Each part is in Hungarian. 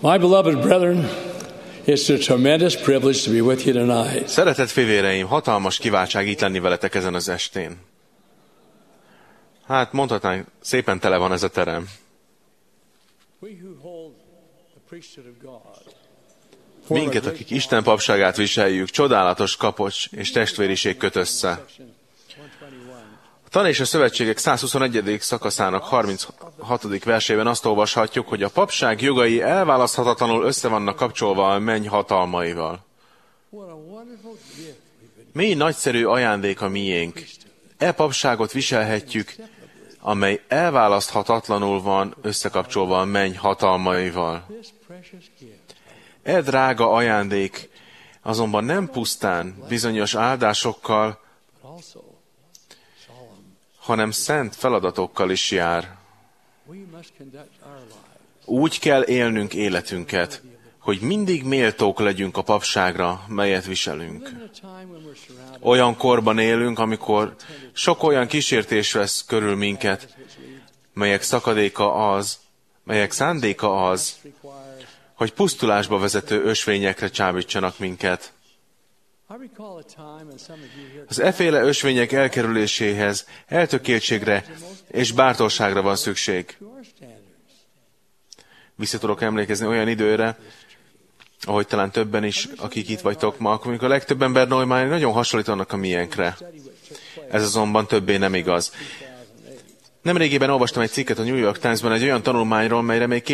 My beloved brethren, it's a tremendous privilege to be with you tonight. Szeretett fivéreim, hatalmas kiváltság itt lenni veletek ezen az estén. Hát mondhatnánk, szépen tele van ez a terem. Minket, akik Isten papságát viseljük, csodálatos kapocs és testvériség köt össze. A Tan és a Szövetségek 121. szakaszának 36. versében azt olvashatjuk, hogy a papság jogai elválaszthatatlanul össze vannak kapcsolva a menny hatalmaival. Mély nagyszerű ajándék a miénk. E papságot viselhetjük, amely elválaszthatatlanul van összekapcsolva a menny hatalmaival. E drága ajándék azonban nem pusztán bizonyos áldásokkal, hanem szent feladatokkal is jár. Úgy kell élnünk életünket, hogy mindig méltók legyünk a papságra, melyet viselünk. Olyan korban élünk, amikor sok olyan kísértés vesz körül minket, melyek szándéka az, hogy pusztulásba vezető ösvényekre csábítsanak minket. Az efféle ösvények elkerüléséhez eltökéltségre és bátorságra van szükség. Vissza tudok emlékezni olyan időre, ahogy talán többen is, akik itt vagytok ma, amikor a legtöbb ember normálni nagyon hasonlítanak a miénkre. Ez azonban többé nem igaz. Nemrégében olvastam egy cikket a New York Times-ban egy olyan tanulmányról, melyre még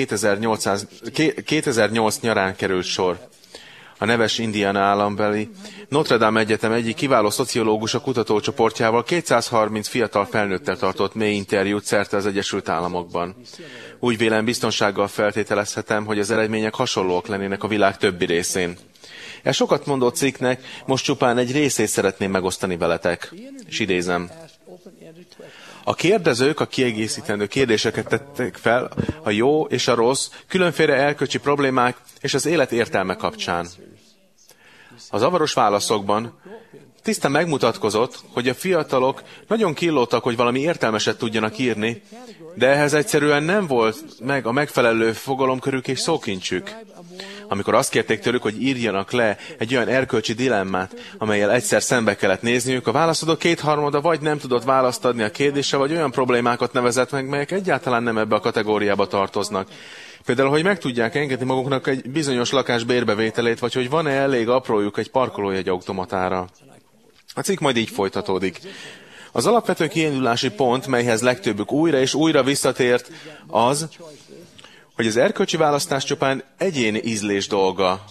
2008 nyarán került sor. A neves Indiana állambeli Notre Dame Egyetem egyik kiváló szociológusa kutatócsoportjával 230 fiatal felnőttel tartott mély interjút szerte az Egyesült Államokban. Úgy vélem, biztonsággal feltételezhetem, hogy az eredmények hasonlóak lennének a világ többi részén. E sokat mondó cikknek most csupán egy részét szeretném megosztani veletek, és idézem. A kérdezők a kiegészítendő kérdéseket tettek fel a jó és a rossz, különféle erkölcsi problémák és az élet értelme kapcsán. Az zavaros válaszokban tisztán megmutatkozott, hogy a fiatalok nagyon killódtak, hogy valami értelmeset tudjanak írni, de ehhez egyszerűen nem volt meg a megfelelő fogalomkörük és szókincsük. Amikor azt kérték tőlük, hogy írjanak le egy olyan erkölcsi dilemmát, amellyel egyszer szembe kellett nézniük, a válaszadók kétharmada vagy nem tudott választ adni a kérdésre, vagy olyan problémákat nevezett meg, melyek egyáltalán nem ebbe a kategóriába tartoznak. Például, hogy meg tudják engedni maguknak egy bizonyos lakás bérbevételét, vagy hogy van-e elég aprójuk egy parkolójegy automatára. A cikk majd így folytatódik. Az alapvető kiindulási pont, melyhez legtöbbük újra és újra visszatért, az, hogy az erkölcsi választás csupán egyéni ízlés dolga.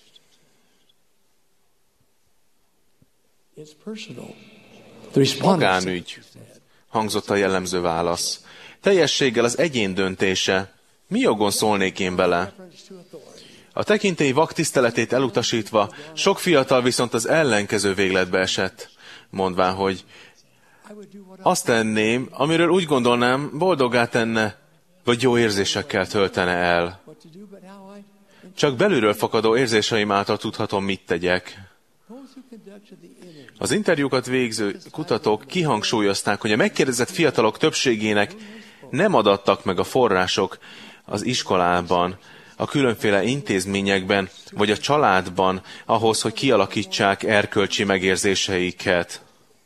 Magánügy, hangzott a jellemző válasz. Teljességgel az egyén döntése. Mi jogon szólnék én bele? A tekintély vak tiszteletét elutasítva, sok fiatal viszont az ellenkező végletbe esett, mondván, hogy azt tenném, amiről úgy gondolnám, boldoggá tenne, vagy jó érzésekkel töltene el. Csak belülről fakadó érzéseim által tudhatom, mit tegyek. Az interjúkat végző kutatók kihangsúlyozták, hogy a megkérdezett fiatalok többségének nem adattak meg a források az iskolában, a különféle intézményekben, vagy a családban ahhoz, hogy kialakítsák erkölcsi megérzéseiket.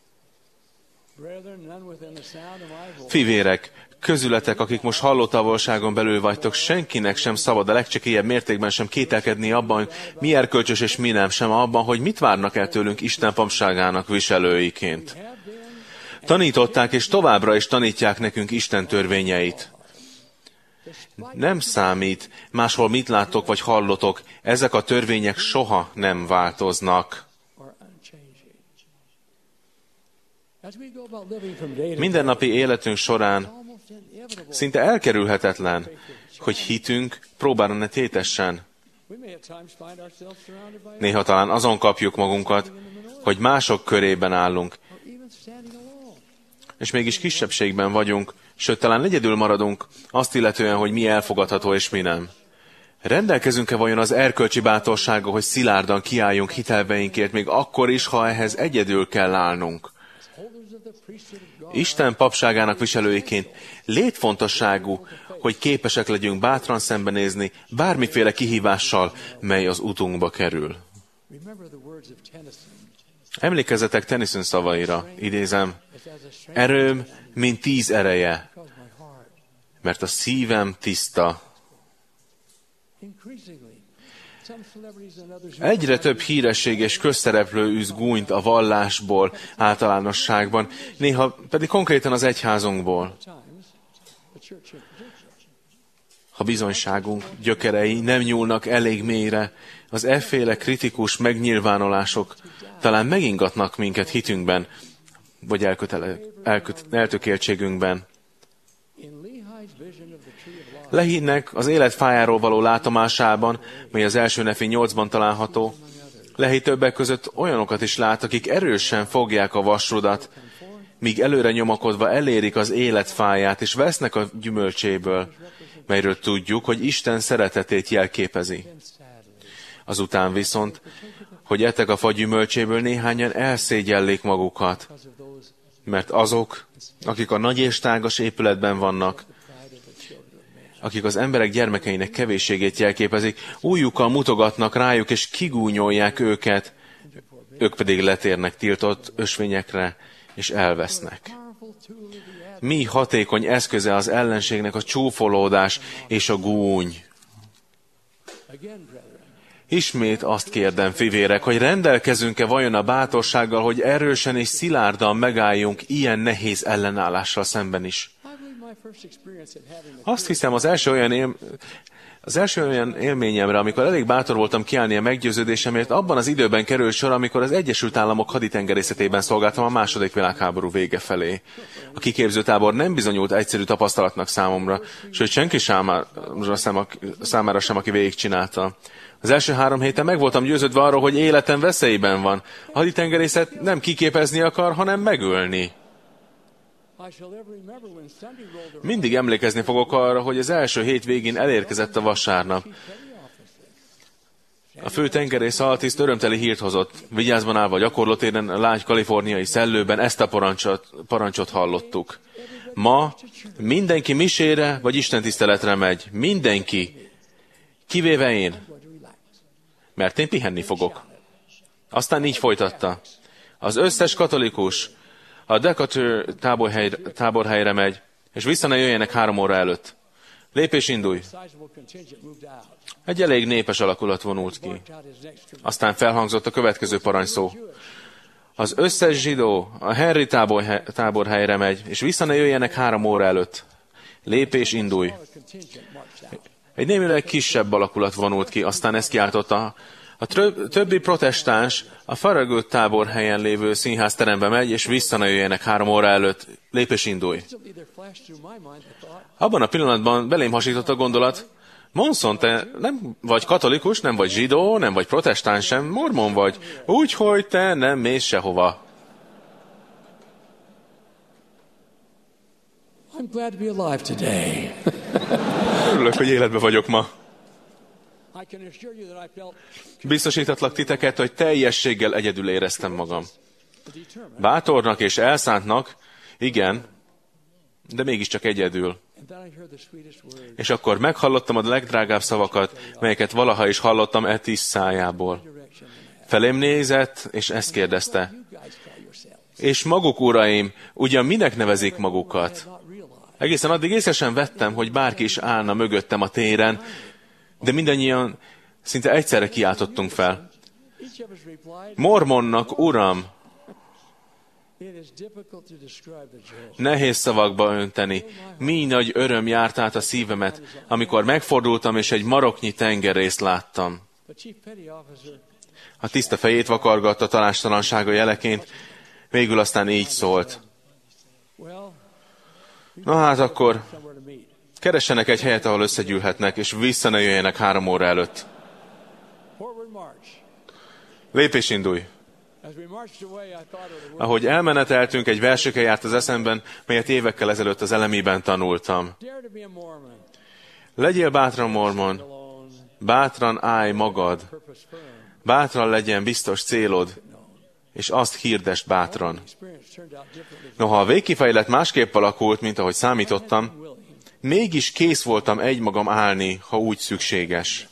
Fivérek, közületek, akik most hallótávolságon belül vagytok, senkinek sem szabad a legcsekélyebb mértékben sem kételkedni abban, mi erkölcsös és mi nem, sem abban, hogy mit várnak el tőlünk Isten papságának viselőiként. Tanították és továbbra is tanítják nekünk Isten törvényeit. Nem számít, máshol mit láttok vagy hallotok, ezek a törvények soha nem változnak. Mindennapi életünk során szinte elkerülhetetlen, hogy hitünk próbára ne tétessen. Néha talán azon kapjuk magunkat, hogy mások körében állunk, és mégis kisebbségben vagyunk, sőt, talán egyedül maradunk, azt illetően, hogy mi elfogadható és mi nem. Rendelkezünk-e vajon az erkölcsi bátorsággal, hogy szilárdan kiálljunk hitelveinkért, még akkor is, ha ehhez egyedül kell állnunk? Isten papságának viselőiként létfontosságú, hogy képesek legyünk bátran szembenézni bármiféle kihívással, mely az utunkba kerül. Emlékezzetek Tennyson szavaira, idézem, erőm, mint 10 ereje, mert a szívem tiszta. Egyre több híresség és közszereplő űz gúnyt a vallásból, általánosságban, néha pedig konkrétan az egyházunkból. Ha bizonyságunk gyökerei nem nyúlnak elég mélyre, az efféle kritikus megnyilvánulások talán megingatnak minket hitünkben, vagy eltökéltségünkben. Lehinek az élet fájáról való látomásában, mely az első Nefi 8-ban található, Lehi többek között olyanokat is lát, akik erősen fogják a vasrudat, míg előre nyomakodva elérik az élet fáját, és vesznek a gyümölcséből, melyről tudjuk, hogy Isten szeretetét jelképezi. Azután viszont, hogy ettek a fa gyümölcséből, néhányan elszégyellik magukat, mert azok, akik a nagy és tágas épületben vannak, akik az emberek gyermekeinek kevésségét jelképezik, ujjukkal mutogatnak rájuk, és kigúnyolják őket, ők pedig letérnek tiltott ösvényekre, és elvesznek. Mi hatékony eszköze az ellenségnek a csúfolódás és a gúny? Ismét azt kérdem, fivérek, hogy rendelkezünk-e vajon a bátorsággal, hogy erősen és szilárdan megálljunk ilyen nehéz ellenállással szemben is? Azt hiszem, az első olyan élményemre, amikor elég bátor voltam kiállni a meggyőződésemért, abban az időben került sor, amikor az Egyesült Államok haditengerészetében szolgáltam a II. Világháború vége felé. A kiképzőtábor nem bizonyult egyszerű tapasztalatnak számomra, sőt senki számára sem, aki végigcsinálta. Az első 3 héten meg voltam győződve arról, hogy életem veszélyben van. A haditengerészet nem kiképezni akar, hanem megölni. Mindig emlékezni fogok arra, hogy az első hét végén elérkezett a vasárnap. A fő tengerész altiszt örömteli hírt hozott. Vigyázban állva a gyakorlatéren, a lágy kaliforniai szellőben ezt a parancsot hallottuk. Ma mindenki misére vagy istentiszteletre megy. Mindenki. Kivéve én. Mert én pihenni fogok. Aztán így folytatta. Az összes katolikus a Decatur táborhelyre megy, és vissza ne jöjjenek 3 óra előtt. Lépés indulj! Egy elég népes alakulat vonult ki. Aztán felhangzott a következő parancsszó. Az összes zsidó a Henry táborhelyre megy, és vissza ne jöjjenek 3 óra előtt. Lépés indulj! Egy némileg kisebb alakulat vonult ki, aztán ezt kiáltotta. A többi protestáns a Farragut táborhelyen lévő színházterembe megy, és vissza ne jöjjenek 3 óra előtt. Lépés indulj! Abban a pillanatban belém hasított a gondolat, Monson, te nem vagy katolikus, nem vagy zsidó, nem vagy protestáns sem, mormon vagy, úgyhogy te nem mész sehova. I'm glad to be alive today. Örülök, hogy életben vagyok ma. Biztosítatlak titeket, hogy teljességgel egyedül éreztem magam. Bátornak és elszántnak, igen, de mégiscsak egyedül. És akkor meghallottam a legdrágább szavakat, melyeket valaha is hallottam Etis szájából. Felém nézett, és ezt kérdezte. És maguk, uraim, ugyan minek nevezik magukat? Egészen addig észre sem vettem, hogy bárki is állna mögöttem a téren, de mindannyian szinte egyszerre kiáltottunk fel. Mormonnak, uram! Nehéz szavakba önteni. Mi nagy öröm járt át a szívemet, amikor megfordultam, és egy maroknyi tengerészt láttam. A tiszta fejét vakargatta tanástalansága jeleként, végül aztán így szólt. Na hát akkor keressenek egy helyet, ahol összegyűlhetnek, és vissza ne jöjjenek 3 óra előtt. Lépés indulj! Ahogy elmeneteltünk, egy verseke járt az eszemben, melyet évekkel ezelőtt az elemiben tanultam. Legyél bátran mormon, bátran állj magad, bátran legyen biztos célod, és azt hirdesd bátran. Noha a végkifejlet másképp alakult, mint ahogy számítottam, mégis kész voltam egymagam állni, ha úgy szükséges.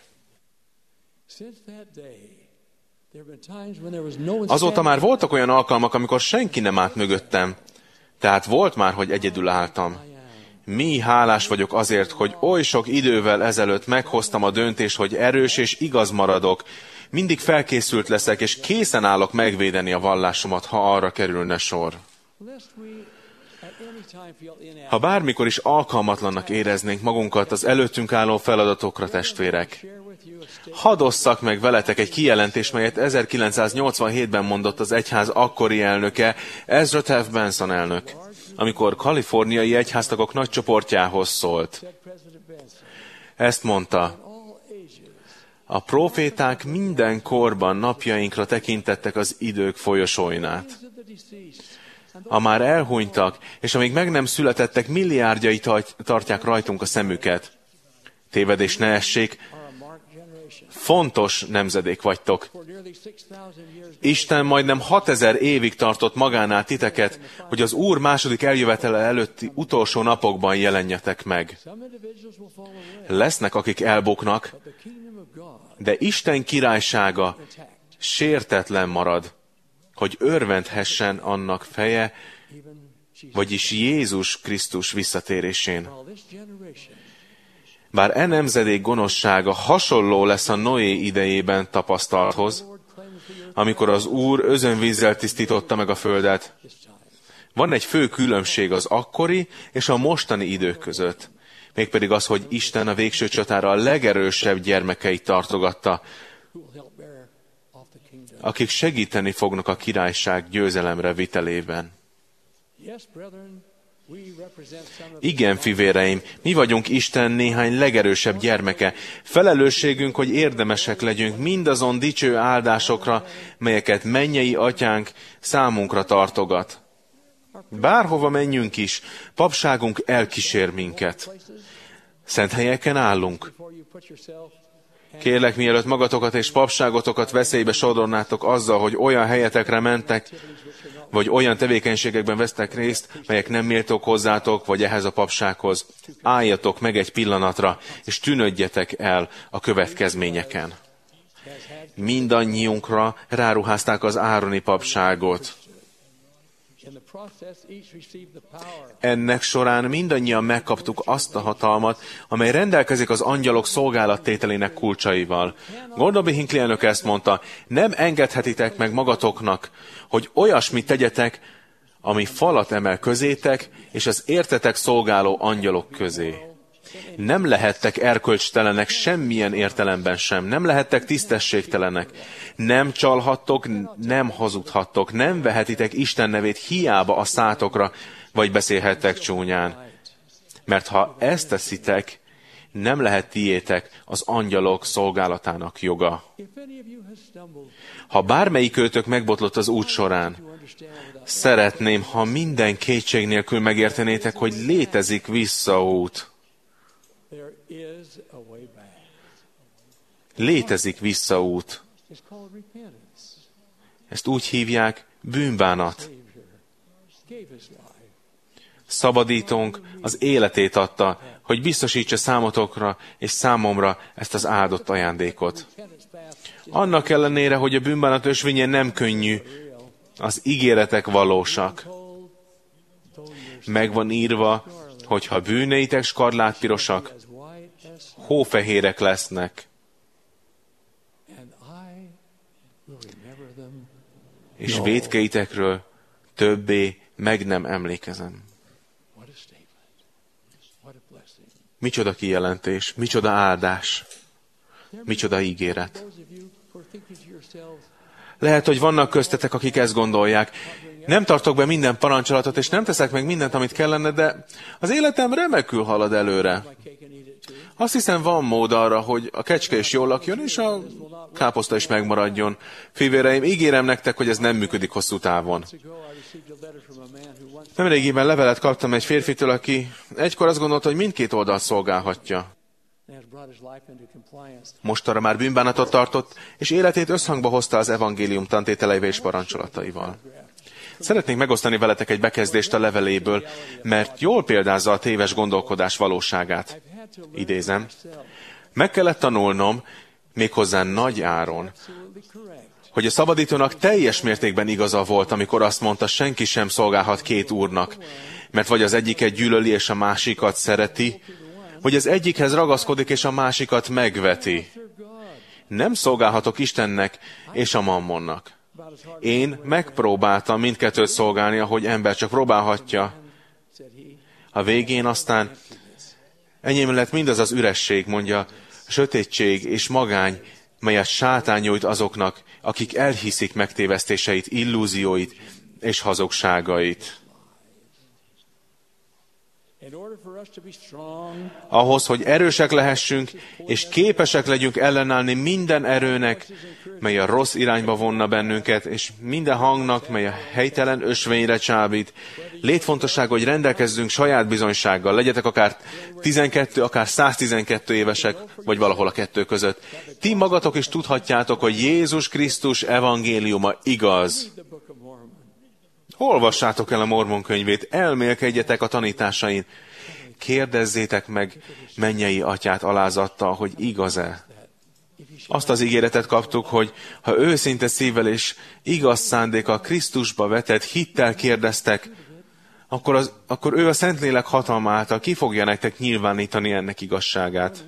Azóta már voltak olyan alkalmak, amikor senki nem állt mögöttem, tehát volt már, hogy egyedül álltam. Mi hálás vagyok azért, hogy oly sok idővel ezelőtt meghoztam a döntést, hogy erős és igaz maradok. Mindig felkészült leszek, és készen állok megvédeni a vallásomat, ha arra kerülne sor. Ha bármikor is alkalmatlannak éreznénk magunkat az előttünk álló feladatokra, testvérek, hadd osszak meg veletek egy kijelentés, melyet 1987-ben mondott az egyház akkori elnöke, Ezra Taft Benson elnök, amikor kaliforniai egyháztagok nagy csoportjához szólt. Ezt mondta: a proféták minden korban napjainkra tekintettek az idők folyosóinát. A már elhunytak, és amíg meg nem születettek, milliárdjai tartják rajtunk a szemüket. Tévedés ne essék, fontos nemzedék vagytok. Isten majdnem 6000 évig tartott magánál titeket, hogy az Úr második eljövetele előtti utolsó napokban jelenjetek meg. Lesznek, akik elbuknak, de Isten királysága sértetlen marad, hogy örvendhessen annak feje, vagyis Jézus Krisztus visszatérésén. Bár e nemzedék gonoszsága hasonló lesz a Noé idejében tapasztalthoz, amikor az Úr özönvízzel tisztította meg a földet, van egy fő különbség az akkori és a mostani idők között, mégpedig az, hogy Isten a végső csatára a legerősebb gyermekeit tartogatta, akik segíteni fognak a királyság győzelemre vitelében. Igen, fivéreim, mi vagyunk Isten néhány legerősebb gyermeke. Felelősségünk, hogy érdemesek legyünk mindazon dicső áldásokra, melyeket mennyei atyánk számunkra tartogat. Bárhova menjünk is, papságunk elkísér minket. Szent helyeken állunk. Kérlek, mielőtt magatokat és papságotokat veszélybe sodornátok azzal, hogy olyan helyetekre mentek, vagy olyan tevékenységekben vesztek részt, melyek nem méltók hozzátok, vagy ehhez a papsághoz, álljatok meg egy pillanatra, és tűnődjetek el a következményeken. Mindannyiunkra ráruházták az Ároni papságot. Ennek során mindannyian megkaptuk azt a hatalmat, amely rendelkezik az angyalok szolgálattételének kulcsaival. Gordon B. Hinckley elnök ezt mondta: nem engedhetitek meg magatoknak, hogy olyasmit tegyetek, ami falat emel közétek, és az értetek szolgáló angyalok közé. Nem lehettek erkölcstelenek semmilyen értelemben sem, nem lehettek tisztességtelenek, nem csalhattok, nem hazudhattok, nem vehetitek Isten nevét hiába a szátokra, vagy beszélhettek csúnyán. Mert ha ezt teszitek, nem lehet tiétek az angyalok szolgálatának joga. Ha bármelyikőtök megbotlott az út során, szeretném, ha minden kétség nélkül megértenétek, hogy létezik visszaút. Létezik visszaút. Ezt úgy hívják, bűnbánat. Szabadítónk az életét adta, hogy biztosítsa számotokra és számomra ezt az áldott ajándékot. Annak ellenére, hogy a bűnbánat ösvénye nem könnyű, az ígéretek valósak. Meg van írva, hogy ha bűneitek skarlátpirosak, hófehérek lesznek. És vétkeitekről többé meg nem emlékezem. Micsoda kijelentés, micsoda áldás, micsoda ígéret. Lehet, hogy vannak köztetek, akik ezt gondolják. Nem tartok be minden parancsolatot, és nem teszek meg mindent, amit kellene, de az életem remekül halad előre. Azt hiszem, van mód arra, hogy a kecske is jól lakjon, és a káposzta is megmaradjon. Fivéreim, ígérem nektek, hogy ez nem működik hosszú távon. Nemrégiben levelet kaptam egy férfitől, aki egykor azt gondolta, hogy mindkét oldalt szolgálhatja. Mostanra már bűnbánatot tartott, és életét összhangba hozta az evangélium tantételeivel és parancsolataival. Szeretnék megosztani veletek egy bekezdést a leveléből, mert jól példázza a téves gondolkodás valóságát. Idézem. Meg kellett tanulnom, méghozzá nagy áron, hogy a szabadítónak teljes mértékben igaza volt, amikor azt mondta, senki sem szolgálhat két úrnak, mert vagy az egyiket gyűlöli és a másikat szereti, vagy az egyikhez ragaszkodik és a másikat megveti. Nem szolgálhatok Istennek és a mammonnak. Én megpróbáltam mindkettőt szolgálni, ahogy ember csak próbálhatja. A végén aztán enyém lett mindaz az üresség, mondja, a sötétség és magány, melyet sátán nyújt azoknak, akik elhiszik megtévesztéseit, illúzióit és hazugságait. Ahhoz, hogy erősek lehessünk, és képesek legyünk ellenállni minden erőnek, mely a rossz irányba vonna bennünket, és minden hangnak, mely a helytelen ösvényre csábít, létfontosság, hogy rendelkezzünk saját bizonysággal, legyetek akár 12, akár 112 évesek, vagy valahol a kettő között. Ti magatok is tudhatjátok, hogy Jézus Krisztus evangéliuma igaz. Olvassátok el a Mormon könyvét, elmélkedjetek a tanításain, kérdezzétek meg mennyei atyát alázattal, hogy igaz-e. Azt az ígéretet kaptuk, hogy ha őszinte szívvel és igaz szándékkal Krisztusba vetett hittel kérdeztek, akkor ő a Szentlélek hatalma által ki fogja nektek nyilvánítani ennek igazságát.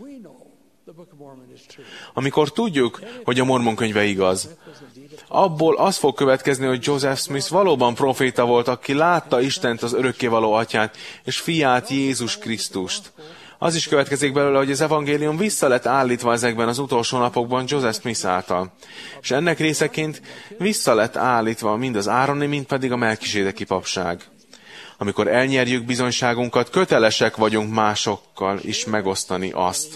Amikor tudjuk, hogy a Mormon könyve igaz, abból az fog következni, hogy Joseph Smith valóban proféta volt, aki látta Istent, az örökkévaló atyát, és fiát, Jézus Krisztust. Az is következik belőle, hogy az evangélium vissza lett állítva ezekben az utolsó napokban Joseph Smith által. És ennek részeként vissza lett állítva mind az Ároni, mind pedig a Melkisédeki papság. Amikor elnyerjük bizonyságunkat, kötelesek vagyunk másokkal is megosztani azt.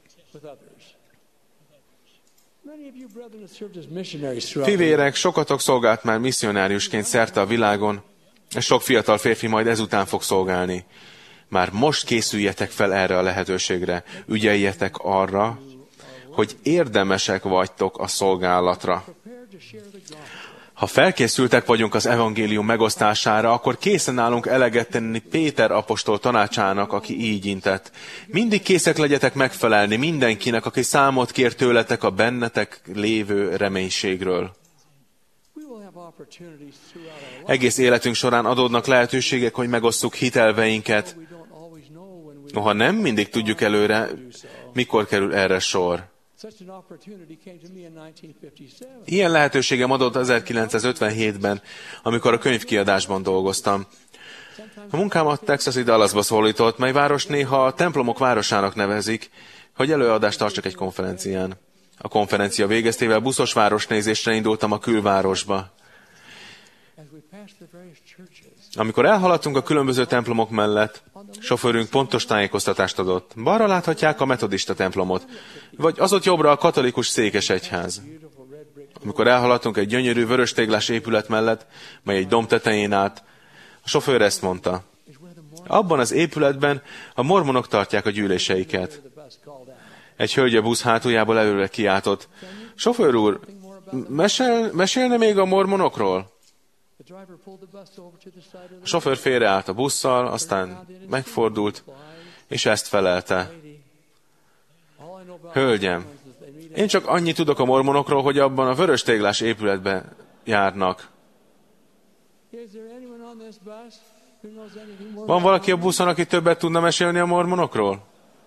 Fivérek, sokatok szolgált már misszionáriusként szerte a világon, és sok fiatal férfi majd ezután fog szolgálni. Már most készüljetek fel erre a lehetőségre, ügyeljetek arra, hogy érdemesek vagytok a szolgálatra. Ha felkészültek vagyunk az evangélium megosztására, akkor készen állunk eleget tenni Péter apostol tanácsának, aki így intett. Mindig készek legyetek megfelelni mindenkinek, aki számot kér tőletek a bennetek lévő reménységről. Egész életünk során adódnak lehetőségek, hogy megosszuk hitelveinket. Noha nem mindig tudjuk előre, mikor kerül erre sor. Ilyen lehetőségem adott 1957-ben, amikor a könyvkiadásban dolgoztam. A munkámat Texasi Dallasba szólított, mely város néha a templomok városának nevezik, hogy előadást tartsak egy konferencián. A konferencia végeztével buszos városnézésre indultam a külvárosba. Amikor elhaladtunk a különböző templomok mellett, sofőrünk pontos tájékoztatást adott. Balra láthatják a metodista templomot, vagy az ott jobbra a katolikus székesegyház. Amikor elhaladtunk egy gyönyörű vöröstéglás épület mellett, mely egy domb tetején állt, a sofőr ezt mondta. Abban az épületben a mormonok tartják a gyűléseiket. Egy hölgy a busz hátuljából előre kiáltott. Sofőr úr, mesélne még a mormonokról? A sofőr félreállt a busszal, aztán megfordult, és ezt felelte. Hölgyem, én csak annyit tudok a mormonokról, hogy abban a vöröstéglás épületben járnak. Van valaki a buszon, aki többet tudna mesélni a mormonokról?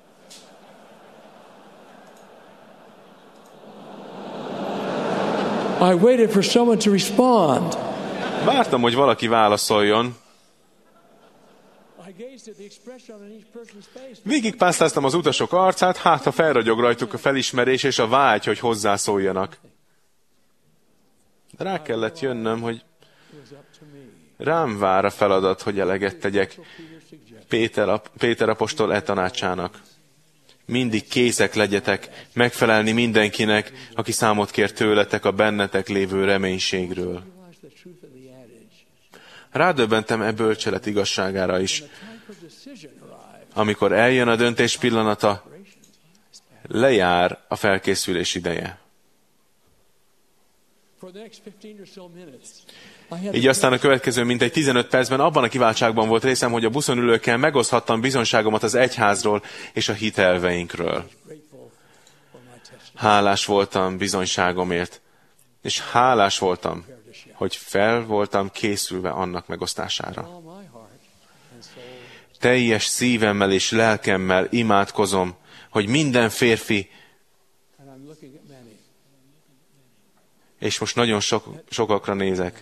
I waited for someone to respond. Vártam, hogy valaki válaszoljon. Végigpásztáztam az utasok arcát, hát ha felragyog rajtuk a felismerés és a vágy, hogy hozzászóljanak. Rá kellett jönnöm, hogy rám vár a feladat, hogy eleget tegyek Péter apostol tanácsának. Mindig készek legyetek megfelelni mindenkinek, aki számot kér tőletek a bennetek lévő reménységről. Rádöbbentem e bölcselet igazságára is. Amikor eljön a döntés pillanata, lejár a felkészülés ideje. Így aztán a következő mintegy 15 percben abban a kiváltságban volt részem, hogy a buszon ülőkkel megoszthattam bizonyságomat az egyházról és a hitelveinkről. Hálás voltam bizonyságomért, és hálás voltam, hogy fel voltam készülve annak megosztására. Teljes szívemmel és lelkemmel imádkozom, hogy minden férfi, és most nagyon sokakra nézek,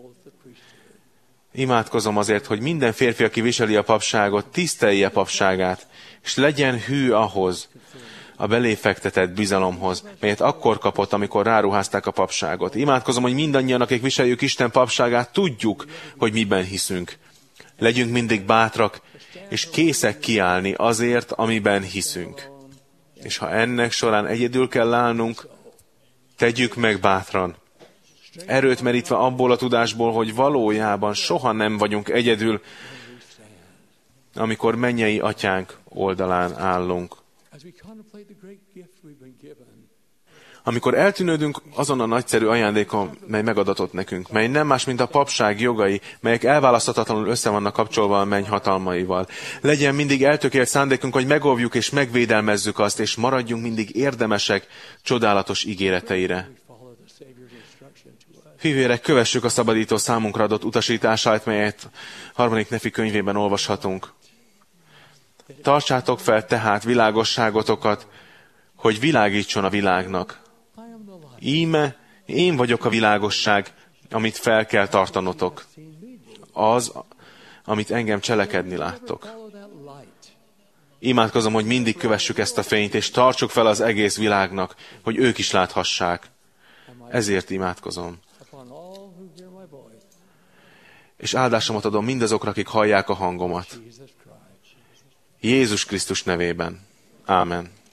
imádkozom azért, hogy minden férfi, aki viseli a papságot, tisztelje papságát, és legyen hű ahhoz, a belé fektetett bizalomhoz, melyet akkor kapott, amikor ráruházták a papságot. Imádkozom, hogy mindannyian, akik viseljük Isten papságát, tudjuk, hogy miben hiszünk. Legyünk mindig bátrak, és készek kiállni azért, amiben hiszünk. És ha ennek során egyedül kell állnunk, tegyük meg bátran. Erőt merítve abból a tudásból, hogy valójában soha nem vagyunk egyedül, amikor mennyei atyánk oldalán állunk. Amikor eltűnődünk azon a nagyszerű ajándékon, mely megadatott nekünk, mely nem más, mint a papság jogai, melyek elválaszthatatlanul össze vannak kapcsolva a menny hatalmaival. Legyen mindig eltökélt szándékunk, hogy megóvjuk és megvédelmezzük azt, és maradjunk mindig érdemesek csodálatos ígéreteire. Fivérek, kövessük a szabadító számunkra adott utasítását, melyet 3. Nefi könyvében olvashatunk. Tartsátok fel tehát világosságotokat, hogy világítson a világnak. Íme, én vagyok a világosság, amit fel kell tartanotok. Az, amit engem cselekedni láttok. Imádkozom, hogy mindig kövessük ezt a fényt, és tartsuk fel az egész világnak, hogy ők is láthassák. Ezért imádkozom. És áldásomat adom mindazokra, akik hallják a hangomat. Jézus Krisztus nevében. Ámen.